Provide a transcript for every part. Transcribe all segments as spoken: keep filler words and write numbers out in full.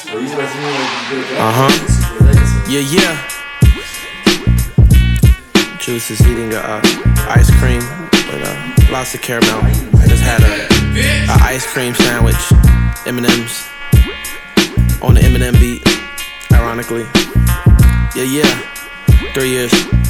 Uh-huh. Yeah, yeah. Juice is eating a uh, ice cream with uh, lots of caramel. I just had a, a ice cream sandwich, M and M's, on the Eminem beat, ironically. Yeah, yeah. Three years.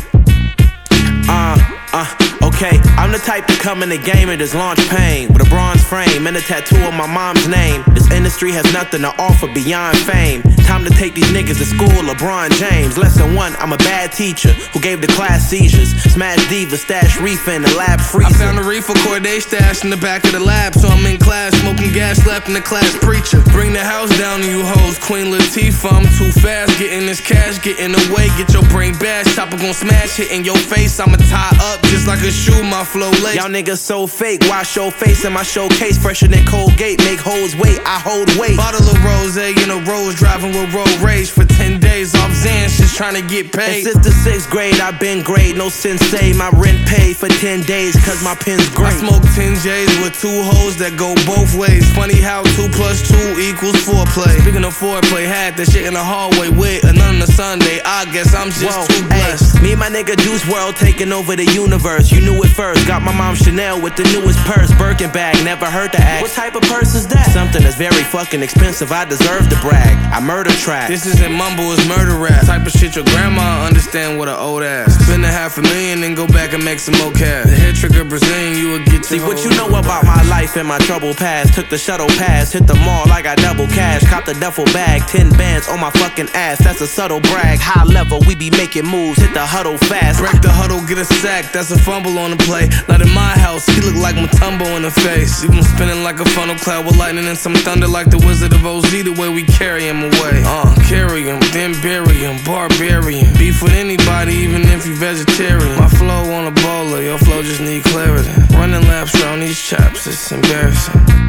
Uh, uh, okay. I'm the type to come in the game and just launch pain with a bronze frame and a tattoo of my mom's name. This industry has nothing to offer beyond fame. Time to take these niggas to school, LeBron James. Lesson one, I'm a bad teacher who gave the class seizures. Smash divas, stash reefer in the lab freezer. I found a reefer Corday stash in the back of the lab, so I'm in class smoking gas, slapping the class preacher. Bring the house down to you hoes, Queen Latifah. I'm too fast, getting this cash, getting away. Get your brain bashed, chopper gon' smash, hitting your face. I'ma tie up just like a shoe, my flow lace. Y'all niggas so fake, wash your face in my showcase. Fresher than Colgate, make hoes wait, I hold weight. Bottle of rosé in a rose, driving with road rage for ten days off Xans, just trying to get paid. And since the sixth grade, I've been great, no sensei. My rent paid for ten days, cause my pen's great. I smoke ten J's with two hoes that go both ways. Funny how two plus two equals foreplay. Speaking of foreplay, had that shit in the hallway with another Sunday. I guess I'm just Whoa, too blessed. Ay, me and my nigga Juice world taking over the universe. You knew it first, got my mom Chanel with the newest purse. Birkin bag, never heard to ask, what type of purse is that? Something that's very fucking expensive, I deserve to brag. I murder track. This isn't mumble, it's murder rap. Type of shit your grandma understand with an old ass. Spend a half a million and go back and make some more cash. The head trigger Brazilian, you will get See what you know about my life and my trouble past. Took the shuttle pass, hit the mall, I got double cash. Cop the duffel bag, ten bands on my fucking ass. That's a subtle brag. High level, we be making moves, hit the huddle fast. Break the huddle, get a sack, that's a fumble on the play. Not in my house, he look like Mutombo in the face. Leave him spinning like a funnel cloud with lightning and some thunder, like the Wizard of Oz. The way we carry him away. Uh, carry him, then bury him, barbarian. Beef with anybody, even if you vegetarian. My flow on a bowler, your flow just need clarity. Running laps around these chaps, it's embarrassing.